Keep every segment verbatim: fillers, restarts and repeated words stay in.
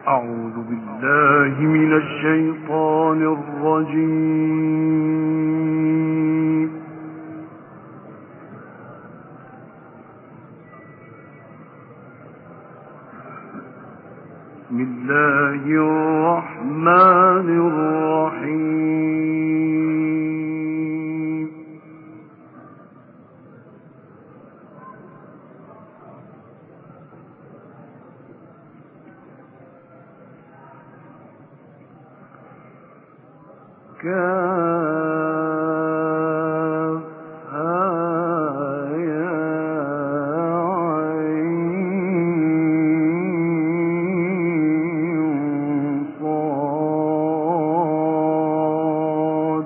أعوذ بالله من الشيطان الرجيم. بسم الله الرحمن الرحيم. كافها يا عين صاد.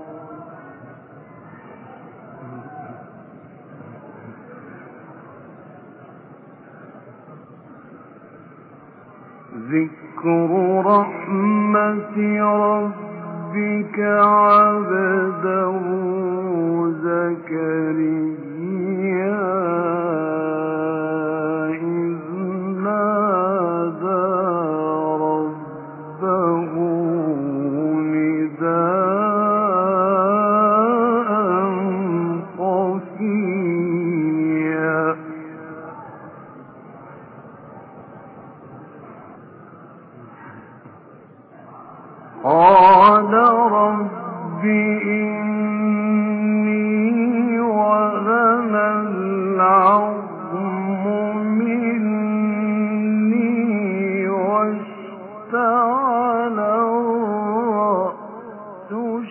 ذكر رحمة ربك عبده زكريا إذ نادى ربه نداء خفيا. قال رب إني وهن العظم مني واشتعل الرأس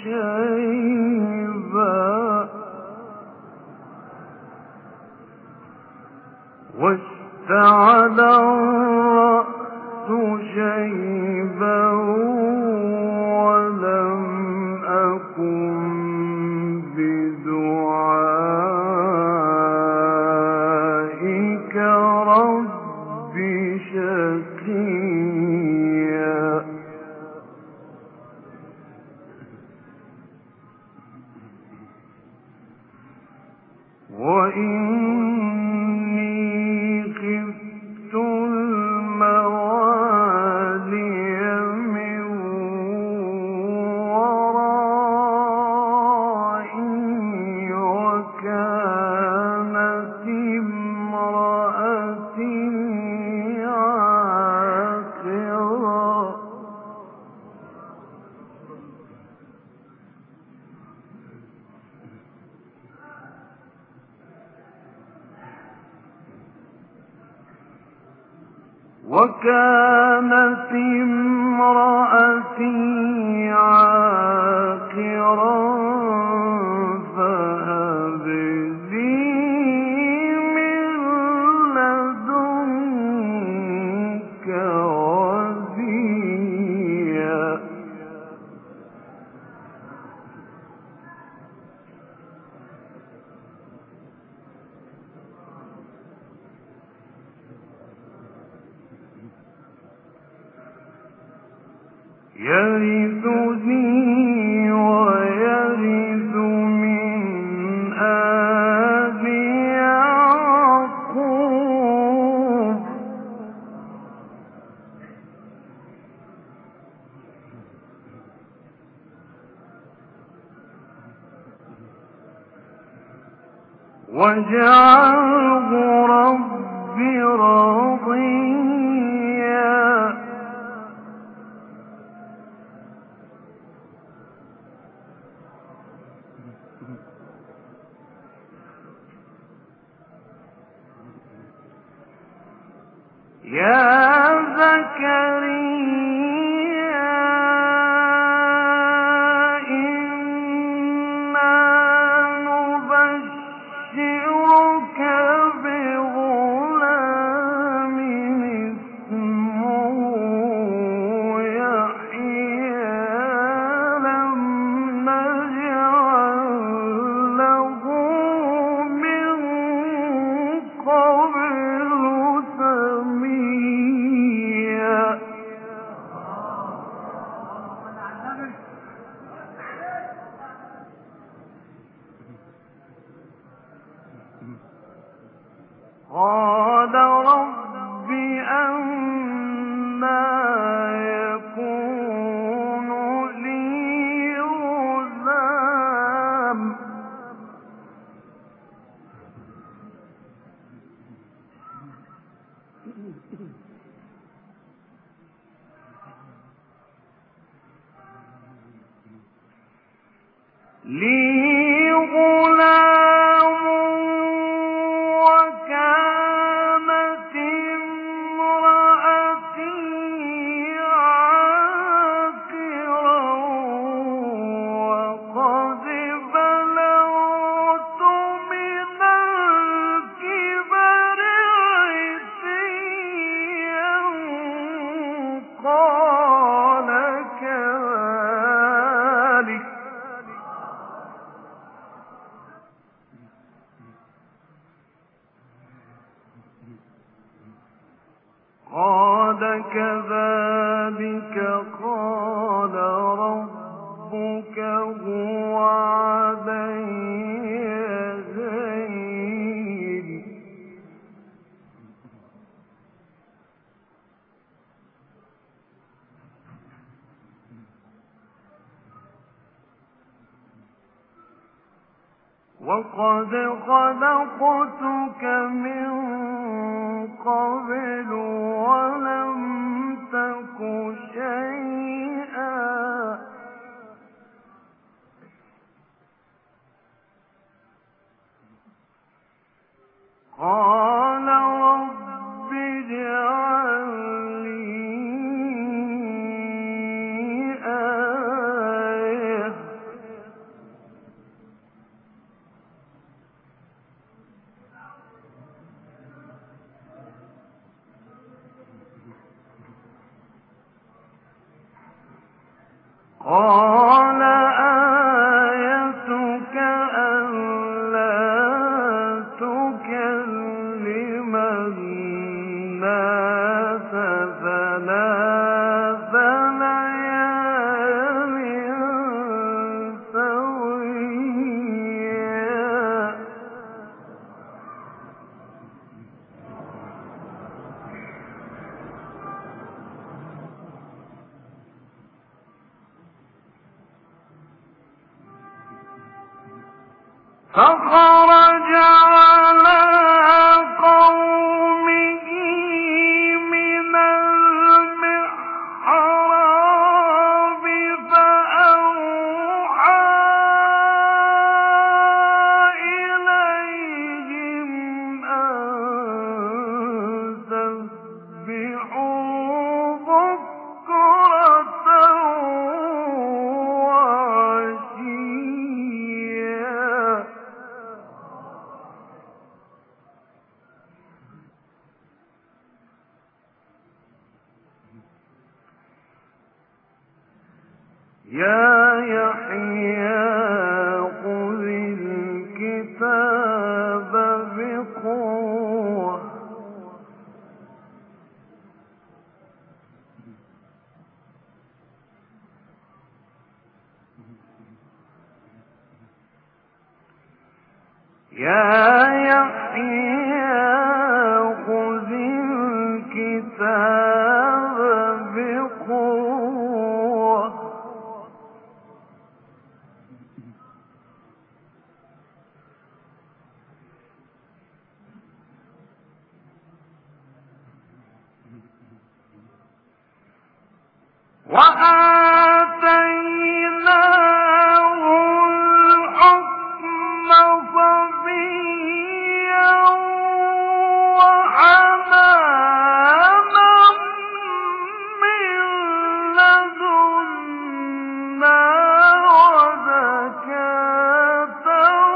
شيبا واشتعل الرأس شيبا ولم أكن بدعائك رب شقيا. وإني خفت الموالي من ورائي وكانت امرأتي عاقرا. وكانت امرأتي عاقرا فهب لي من لدنك وليا. يرثني ويرث من آل يعقوب واجعله رب راضيا. يا زكريا إنا نبشرك بغلام اسمه يحيى لم نجعل له من قبل سميا. لي غلام وكانت امرأتي عاقرا وقد بلغت من الكبر عتيا قال كذلك قال كذلك قال ربك هو علي هين وقد خلقتك من قبل ولم تك شيئا قال رب اجعل لي آية قال آيتك ألا تكلم الناس ثلاث ليال سويا فخرج على قومه من المحراب فأوحى إليهم أن سبحوا بكرة وعشيا يا يحيى خذ الكتاب بقوة يا يحيى خذ الكتاب بقوة وآتيناه الحكم صبيا وحنانا من لدنا وزكاة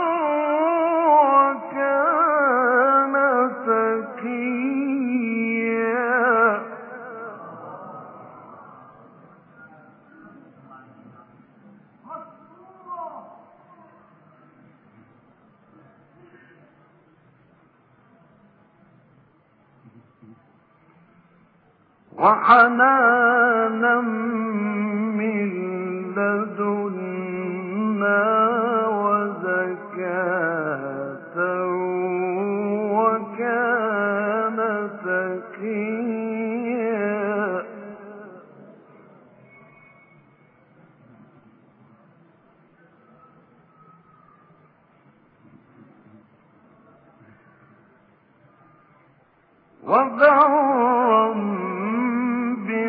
وكان زكيا وحنانا من لدنا وزكاة وكان زكيا وبرا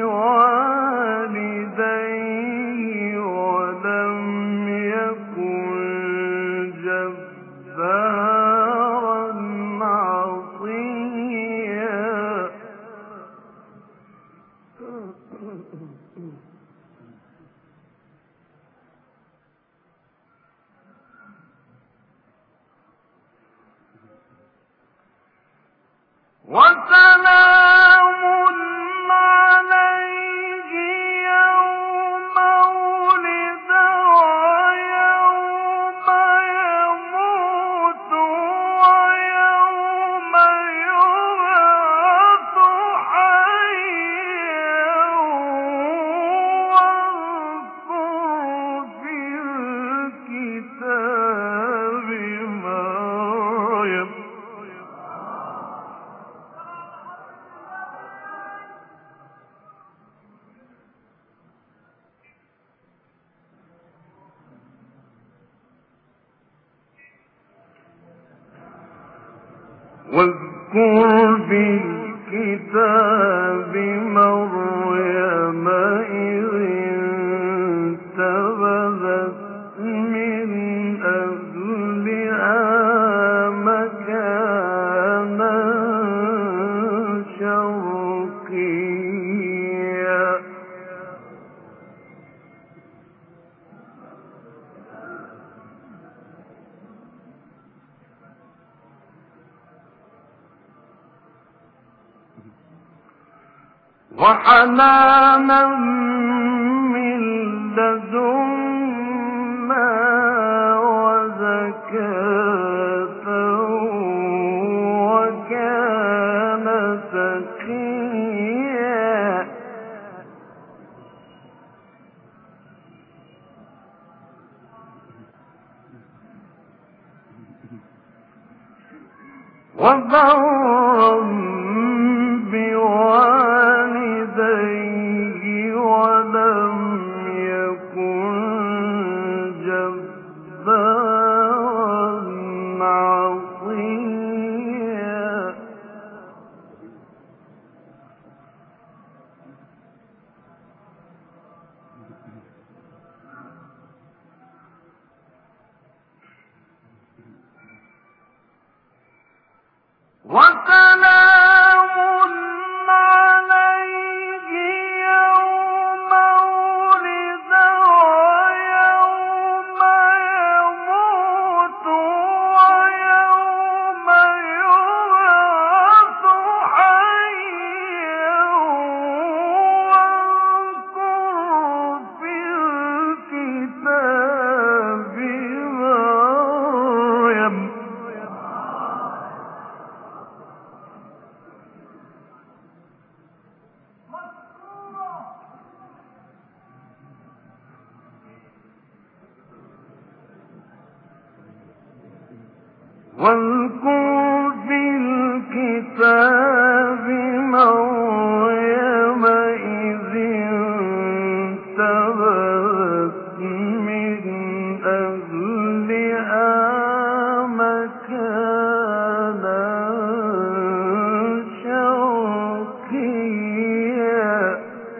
بوالديه ولم يكن واذكر في الكتاب مريم إذ انتبذت من أهلها مكانا شرقيا وحنانا من لدنا وزكاة وكان تقيا وبرا بوالديه ولم يكن جبارا عصيا وسلام عليه يوم ولد ويوم يموت ويوم يبعث حيا واذكر في الكتاب مريم واذكر في الكتاب مريم إذ انتبذت من أهلها مكانا شرقيا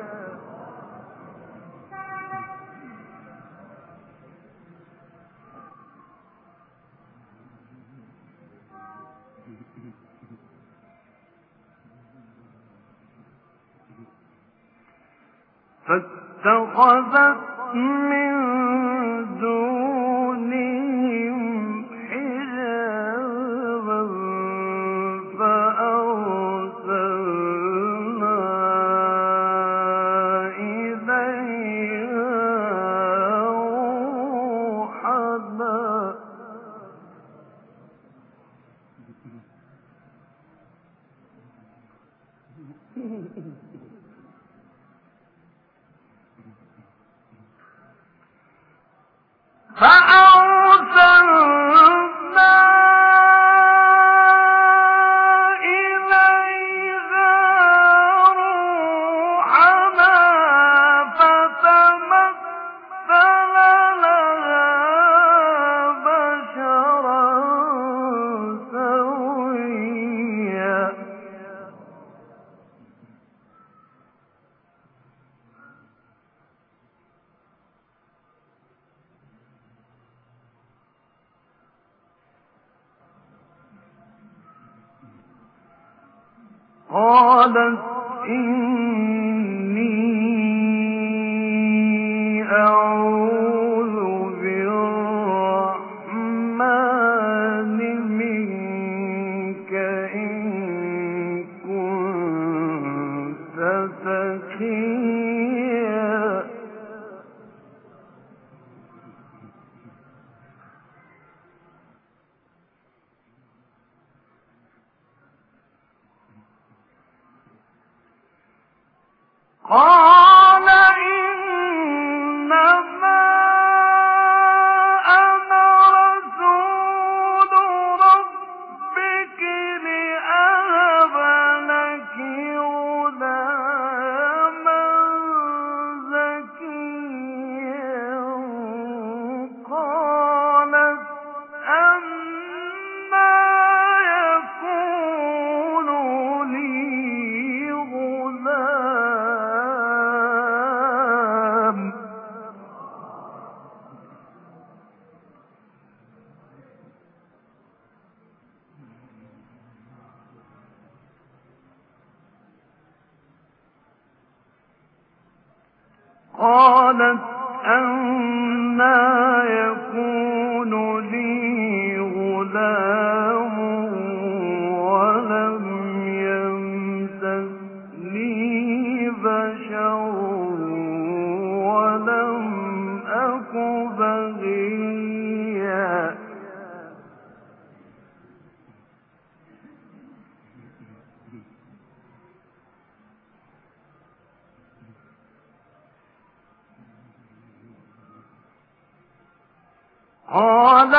فاتخذت من دونهم حجابا فأرسلنا إليها روحنا فأرسلنا إليها روحنا فتمثل لها بشرا سويا قالت إني زكيا قال إنما أنا رسول ربك لأهب لك غلاما زكيا قالت أنى يكون لي غلام قالت أنى يكون لي غلام ولم يمسسني بشر ولم أك بغيا قال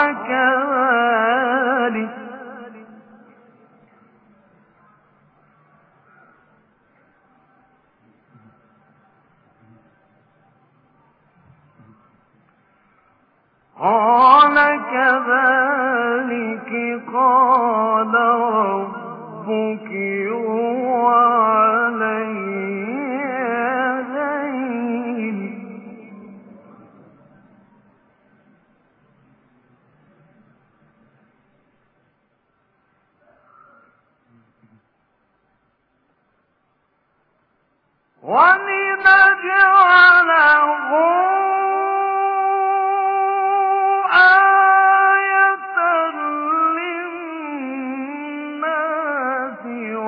كذلك قال كذلك قال ربك هو علي هين ولنجعله آية للناس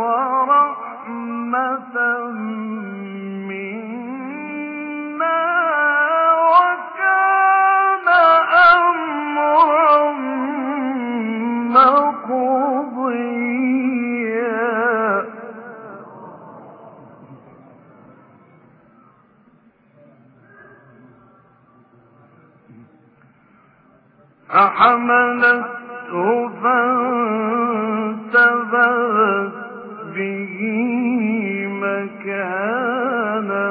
ورحمة منا وكان أمرا مقضيا فحملته فانتبذت به مكانا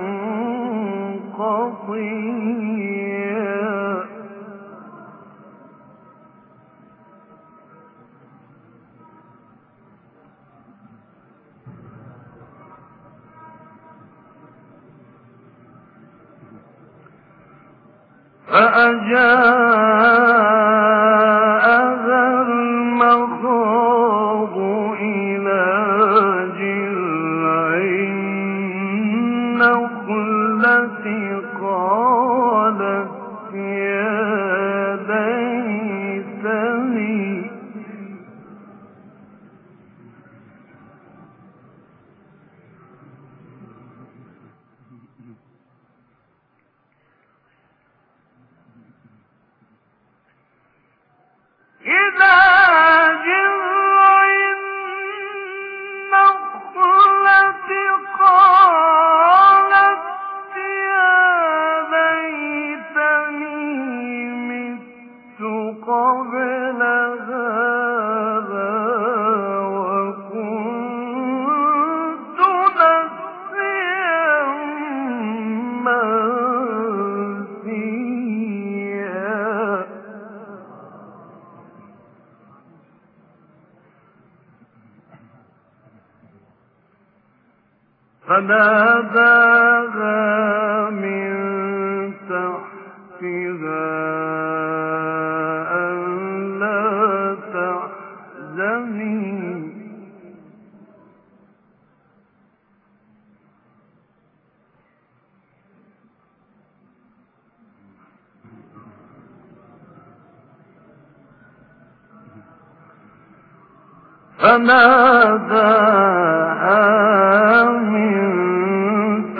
قصيا فأجاءها المخاض إلى جذع النخلة قالت يا ليتني إلى جذع النخلة قالت يا ليتني مت قبل هذا وكنت نسيا منسيا فناداها من تحتها ألا تحزني فناداها من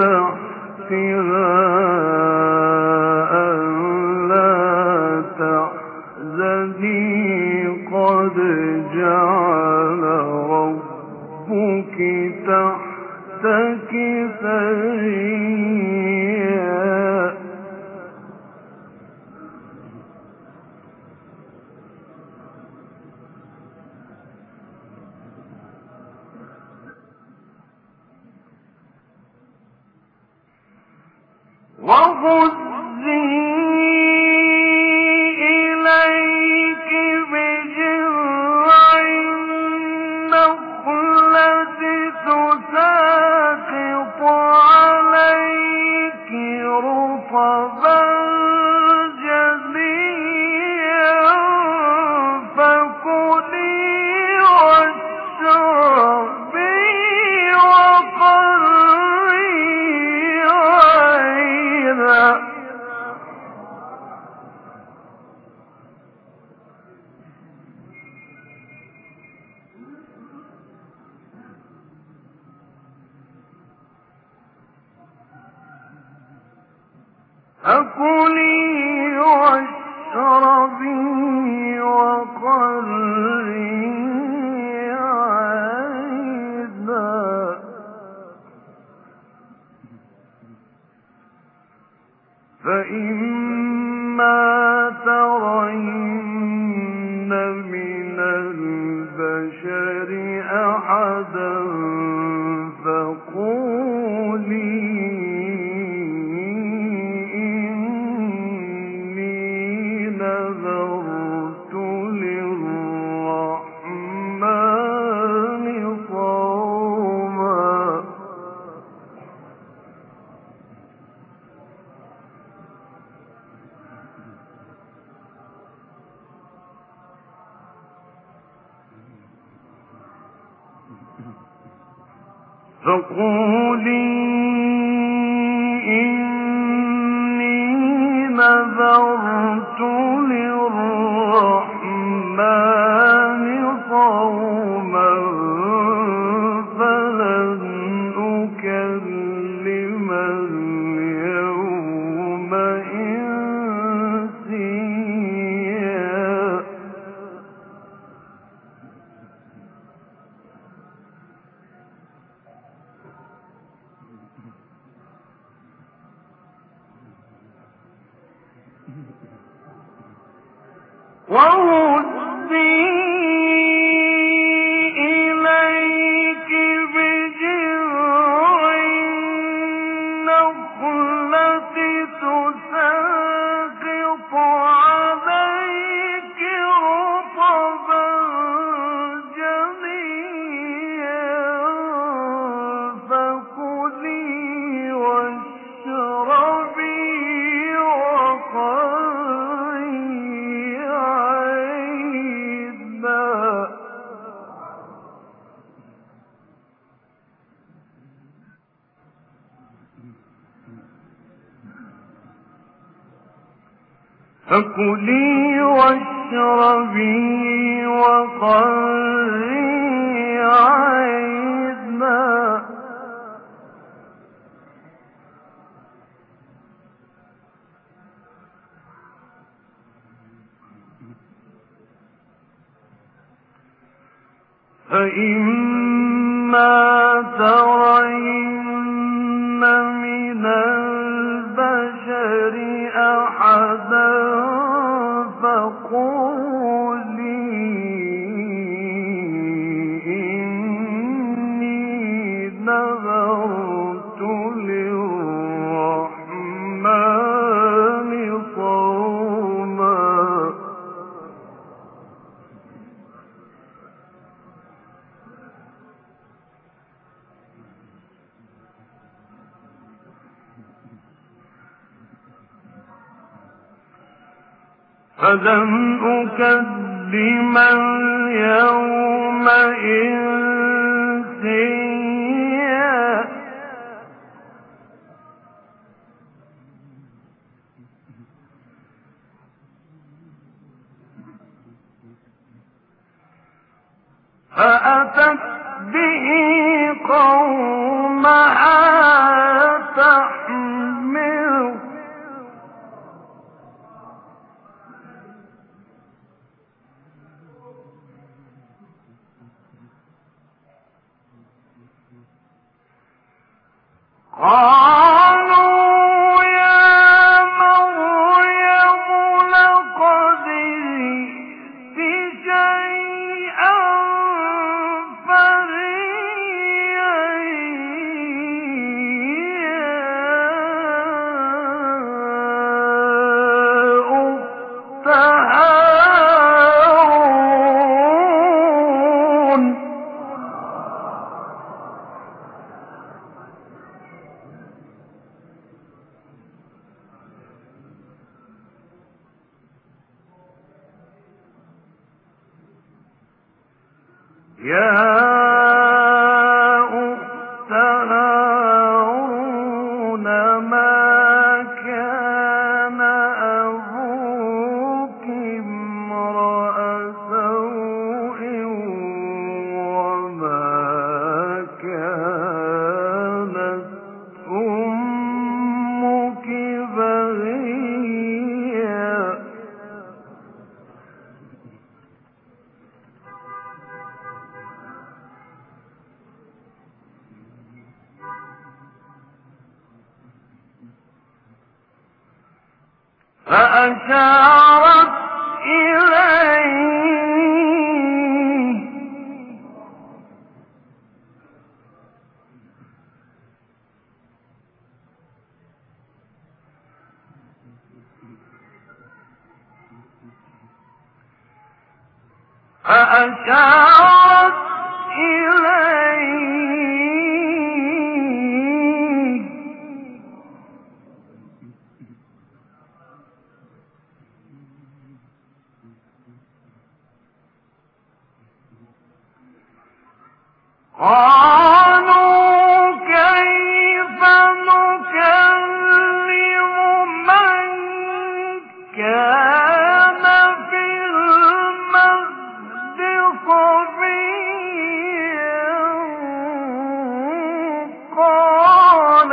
وهزي إليك بجذع النخلة تساقط عليك رطبا جنيا فكلي واشربي وقري عينا فكلي واشربي وقري عينا فإما ترين من البشر أحدا فقولي فقولي إني نذرت للرحمن صوما فلن أكلم اليوم إنسيا وهزي إليك بجذع النخلة تساقط عليك رطبا جنيا فكلي واشربي وقري عينا فكلي واشربي وقري عينا فإما ترين من البشر أحدا فقولي إني نذرت للرحمن صوما فلن أكلم اليوم إنسيا فأتت به قومها تحمله قالوا يا مريم لقد جئت شيئا فريا يا أخت هارون ما كان أبوك امرأ سوء وما كانت أمك بغيا. فأشارت إليه فأشارت إليه قالوا كيف نكلم من كان في المهد صبيا قال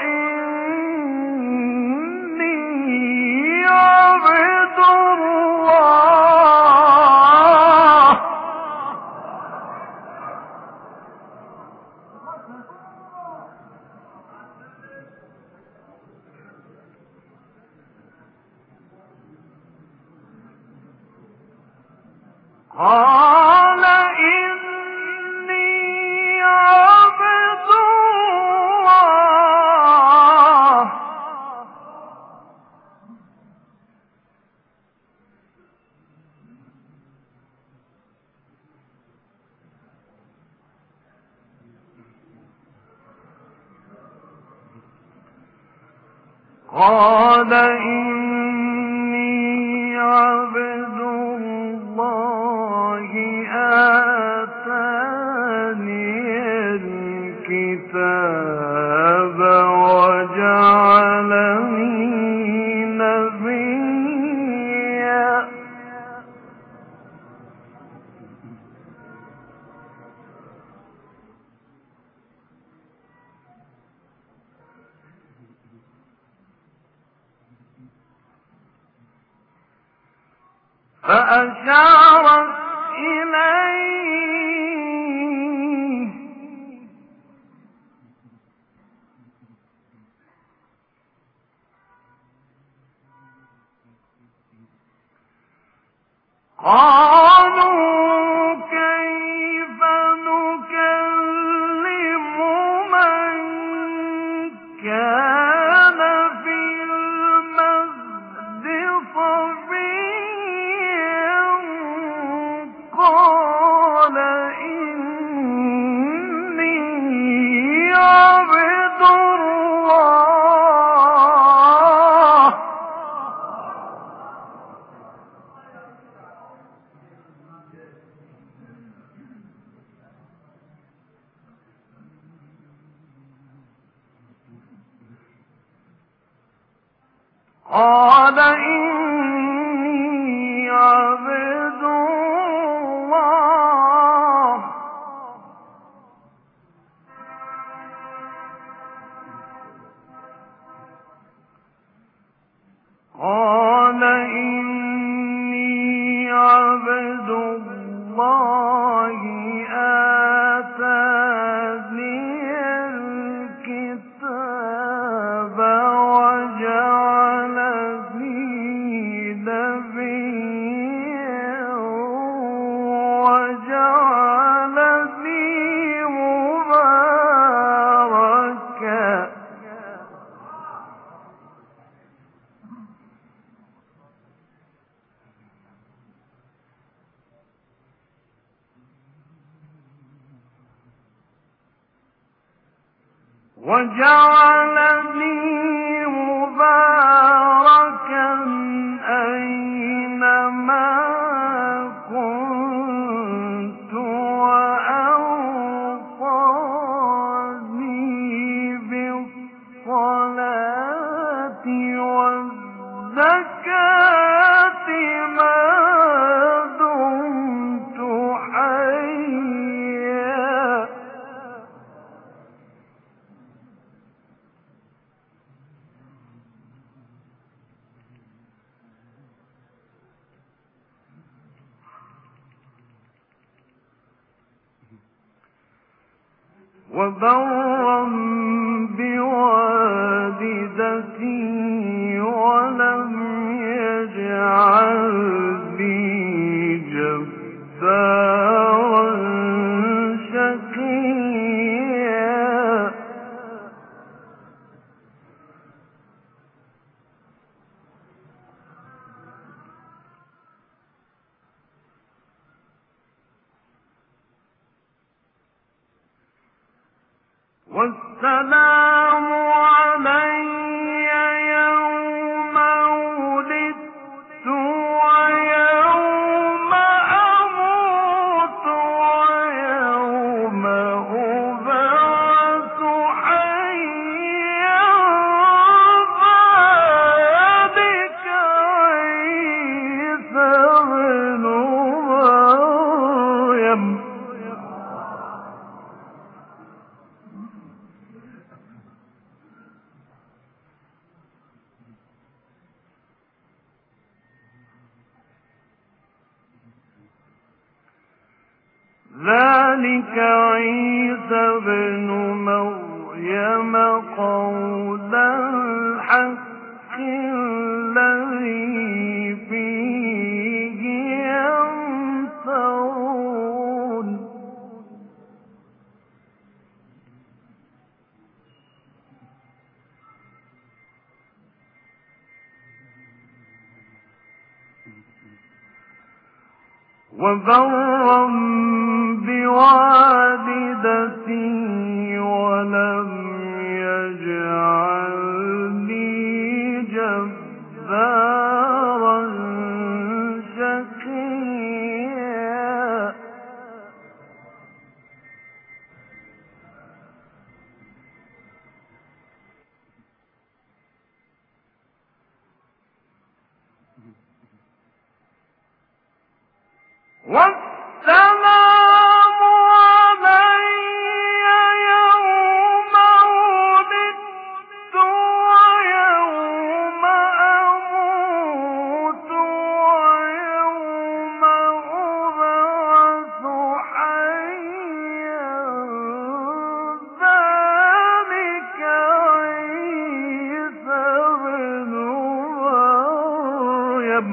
إني عبد الله قال إني عبد الله قال إني عبد الله آتاني الكتاب وجعلني نبيا. فأشارت إليه قالوا كيف نكلم من كان في المهد صبيا قال إني عبد الله قال إني عبد الله قال إني عبد الله آتاني الكتاب وجعلني نبيا وجعلني مباركا وجعلني مباركا أينما كنت وأينما الصلاة والزكاة ما دمت حيا وبرا بوالدتي ولم يجعلني جبارا شقيا والسلام علي يوم ولدت ويوم أموت ويوم أبعث حيا ذلك عيسى ابن مريم ذلك عيسى ابن مريم قول الحق الذي فيه يمترون وبرا بوالدتي ولم يجعلني جبارا شقيا والسلام علي يوم ولدت ويوم أموت ويوم أبعث حيا ذلك عيسى ابن مريم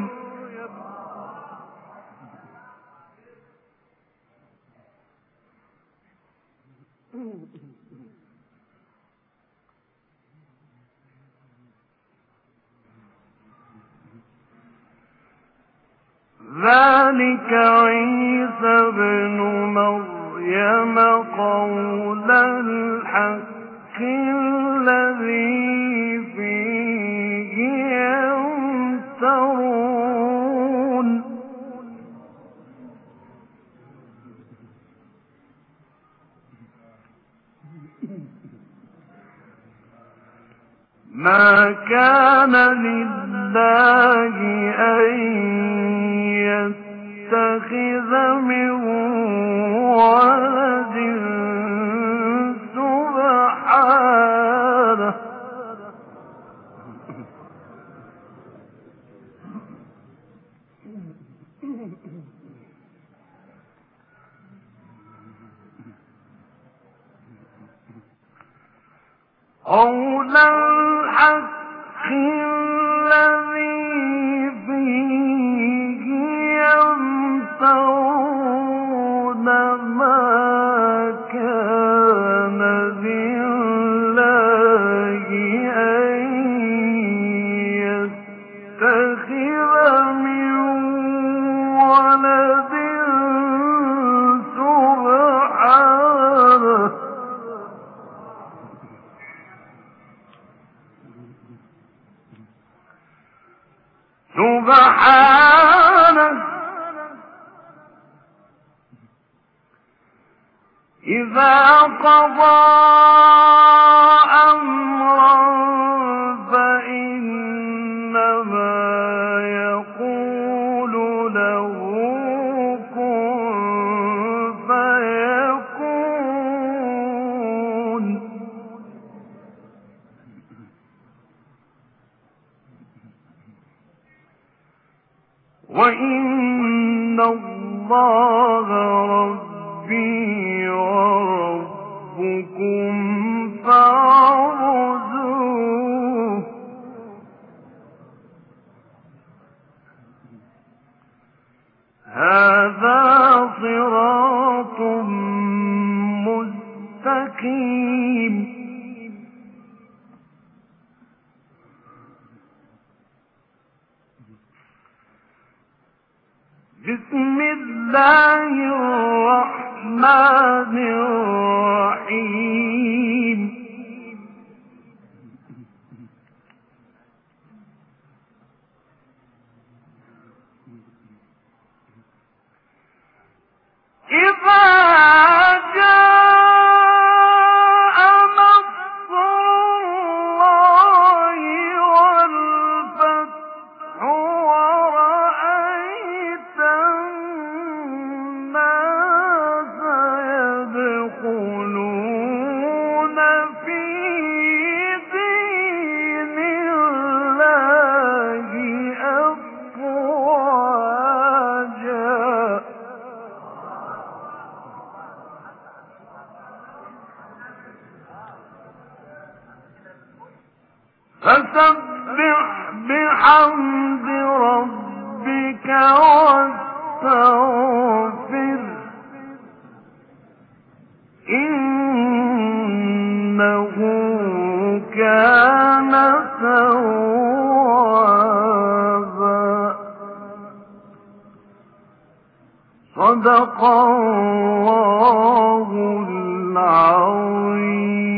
ذلك عيسى ابن مريم قول الحق الذي فيه يمترون ما كان لله أن يتخذ من ولد سبحانه قول الحق الذي فيه يمترون ما كان لله أن يتخذ من ولد سبحانه سبحانه إذا قضى أمرا وإن الله ربي وربكم فاعبدوه هذا صراط مستقيم. بسم الله الرحمن الرحيم. إذا جاء نصر الله والفتح ورأيت الناس يدخلون في دين الله أفواجا فسبح بحمد ربك واستغفر إنه كان توابا. صدق الله العظيم.